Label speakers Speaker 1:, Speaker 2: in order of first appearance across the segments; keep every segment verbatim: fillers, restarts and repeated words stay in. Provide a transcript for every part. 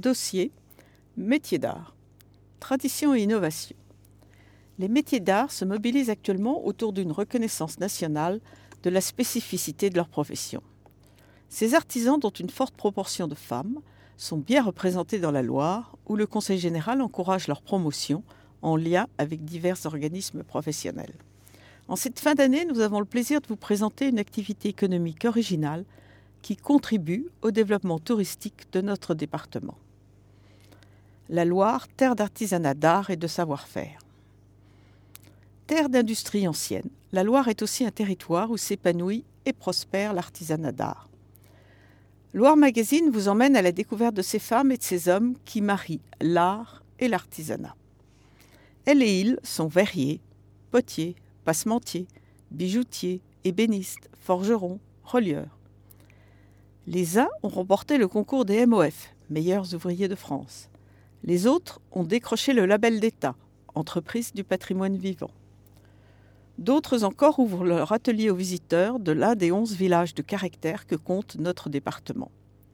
Speaker 1: Dossier, métiers d'art, tradition et innovation. Les métiers d'art se mobilisent actuellement autour d'une reconnaissance nationale de la spécificité de leur profession. Ces artisans, dont une forte proportion de femmes, sont bien représentés dans la Loire, où le Conseil général encourage leur promotion en lien avec divers organismes professionnels. En cette fin d'année, nous avons le plaisir de vous présenter une activité économique originale qui contribue au développement touristique de notre département. La Loire, terre d'artisanat d'art et de savoir-faire. Terre d'industrie ancienne, la Loire est aussi un territoire où s'épanouit et prospère l'artisanat d'art. Loire Magazine vous emmène à la découverte de ces femmes et de ces hommes qui marient l'art et l'artisanat. Elle et ils sont verriers, potiers, passementiers, bijoutiers, ébénistes, forgerons, relieurs. Les uns ont remporté le concours des M O F, meilleurs ouvriers de France. Les autres ont décroché le label d'État, entreprise du patrimoine vivant. D'autres encore ouvrent leur atelier aux visiteurs de l'un des onze villages de caractère que compte notre département.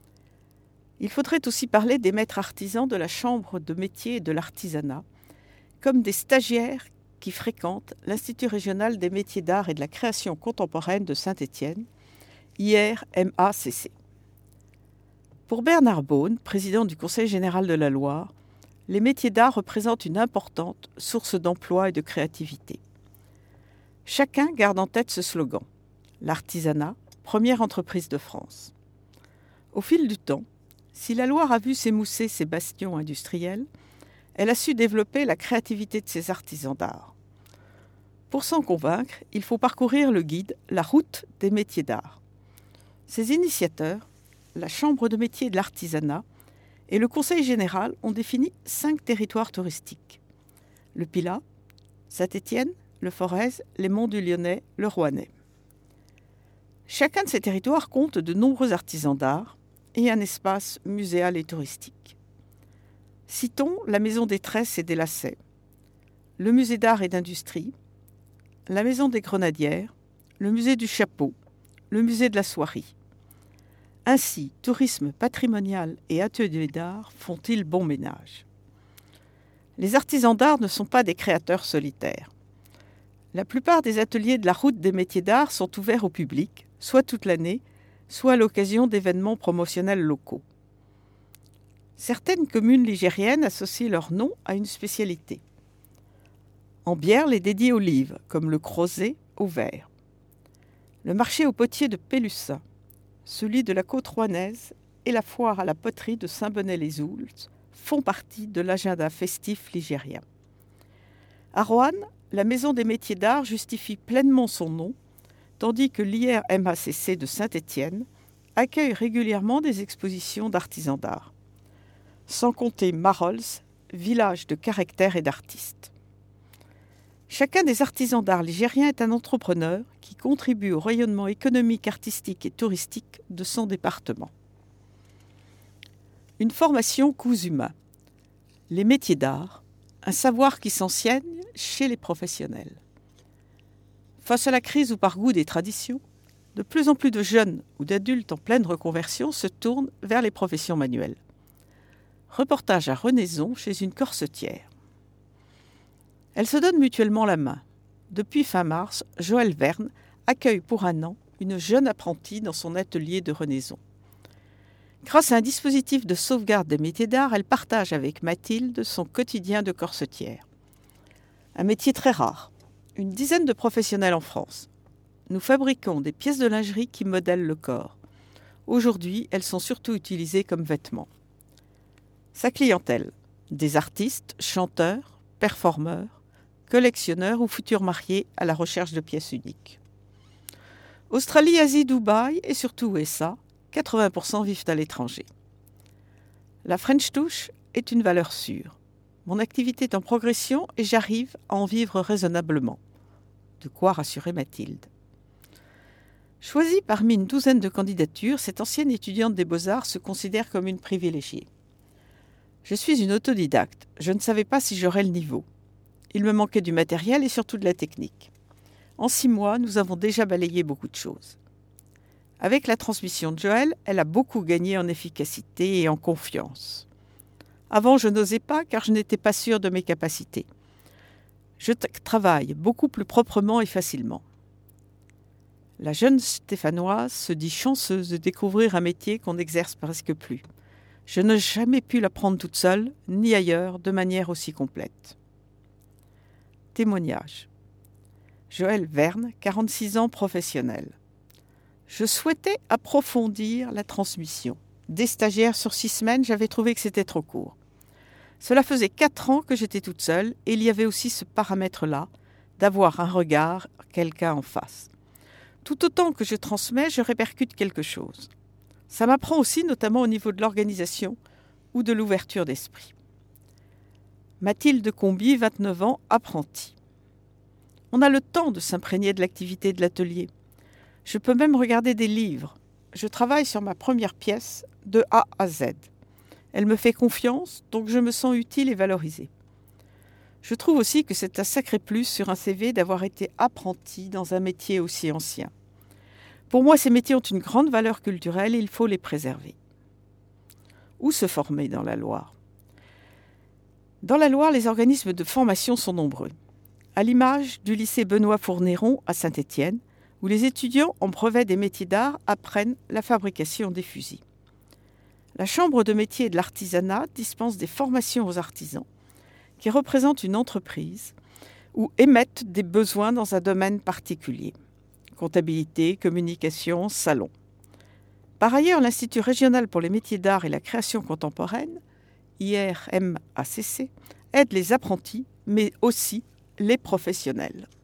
Speaker 1: Il faudrait aussi parler des maîtres artisans de la Chambre de métiers et de l'artisanat, comme des stagiaires qui fréquentent l'Institut régional des métiers d'art et de la création contemporaine de Saint-Étienne, I R M A C C. Pour Bernard Beaune, président du Conseil général de la Loire, les métiers d'art représentent une importante source d'emploi et de créativité. Chacun garde en tête ce slogan « L'artisanat, première entreprise de France ». Au fil du temps, si la Loire a vu s'émousser ses bastions industriels, elle a su développer la créativité de ses artisans d'art. Pour s'en convaincre, il faut parcourir le guide « La route des métiers d'art ». Ses initiateurs, la Chambre de métiers et de l'artisanat et le Conseil général ont défini cinq territoires touristiques. Le Pilat, Saint-Étienne, le Forez, les Monts du Lyonnais, le Rouennais. Chacun de ces territoires compte de nombreux artisans d'art et un espace muséal et touristique. Citons la Maison des Tresses et des Lacets, le Musée d'art et d'industrie, la Maison des Grenadières, le Musée du Chapeau, le Musée de la Soierie. Ainsi, tourisme patrimonial et ateliers d'art font-ils bon ménage. Les artisans d'art ne sont pas des créateurs solitaires. La plupart des ateliers de la route des métiers d'art sont ouverts au public, soit toute l'année, soit à l'occasion d'événements promotionnels locaux. Certaines communes ligériennes associent leur nom à une spécialité. Ambierle est dédié aux livres, comme le crozet au verre. Le marché aux potiers de Pélussin, celui de la côte rouennaise et la foire à la poterie de Saint-Bonnet-les-Oulx font partie de l'agenda festif ligérien. À Roanne, la Maison des métiers d'art justifie pleinement son nom, tandis que l'I R M A C C de Saint-Étienne accueille régulièrement des expositions d'artisans d'art. Sans compter Marolles, village de caractère et d'artistes. Chacun des artisans d'art ligériens est un entrepreneur qui contribue au rayonnement économique, artistique et touristique de son département. Une formation coûts humains. Les métiers d'art, un savoir qui s'enseigne chez les professionnels. Face à la crise ou par goût des traditions, de plus en plus de jeunes ou d'adultes en pleine reconversion se tournent vers les professions manuelles. Reportage à Renaison chez une corsetière. Elles se donnent mutuellement la main. Depuis fin mars, Joël Verne accueille pour un an une jeune apprentie dans son atelier de Renaison. Grâce à un dispositif de sauvegarde des métiers d'art, elle partage avec Mathilde son quotidien de corsetière. Un métier très rare, une dizaine de professionnels en France. Nous fabriquons des pièces de lingerie qui modèlent le corps. Aujourd'hui, elles sont surtout utilisées comme vêtements. Sa clientèle, des artistes, chanteurs, performeurs, collectionneurs ou futurs mariés à la recherche de pièces uniques. Australie, Asie, Dubaï et surtout U S A, quatre-vingts pour cent vivent à l'étranger. La French Touch est une valeur sûre. Mon activité est en progression et j'arrive à en vivre raisonnablement. De quoi rassurer Mathilde. Choisie parmi une douzaine de candidatures, cette ancienne étudiante des Beaux-Arts se considère comme une privilégiée. Je suis une autodidacte. Je ne savais pas si j'aurais le niveau. Il me manquait du matériel et surtout de la technique. En six mois, nous avons déjà balayé beaucoup de choses. Avec la transmission de Joël, elle a beaucoup gagné en efficacité et en confiance. Avant, je n'osais pas car je n'étais pas sûre de mes capacités. Je t- travaille beaucoup plus proprement et facilement. La jeune Stéphanoise se dit chanceuse de découvrir un métier qu'on n'exerce presque plus. Je n'ai jamais pu l'apprendre toute seule, ni ailleurs, de manière aussi complète. Témoignage. Joël Verne, quarante-six ans, professionnel. Je souhaitais approfondir la transmission. Des stagiaires sur six semaines, j'avais trouvé que c'était trop court. Cela faisait quatre ans que j'étais toute seule et il y avait aussi ce paramètre-là, d'avoir un regard, quelqu'un en face. Tout autant que je transmets, je répercute quelque chose. Ça m'apprend aussi, notamment au niveau de l'organisation ou de l'ouverture d'esprit. Mathilde Combi, vingt-neuf ans, apprentie. On a le temps de s'imprégner de l'activité de l'atelier. Je peux même regarder des livres. Je travaille sur ma première pièce de A à Z. Elle me fait confiance, donc je me sens utile et valorisée. Je trouve aussi que c'est un sacré plus sur un C V d'avoir été apprenti dans un métier aussi ancien. Pour moi, ces métiers ont une grande valeur culturelle et il faut les préserver. Où se former dans la Loire ? Dans la Loire, les organismes de formation sont nombreux. À l'image du lycée Benoît Fournéron à Saint-Étienne, où les étudiants en brevet des métiers d'art apprennent la fabrication des fusils. La Chambre de métiers et de l'artisanat dispense des formations aux artisans, qui représentent une entreprise ou émettent des besoins dans un domaine particulier. Comptabilité, communication, salon. Par ailleurs, l'Institut régional pour les métiers d'art et la création contemporaine, I R M A C C, aide les apprentis, mais aussi les professionnels.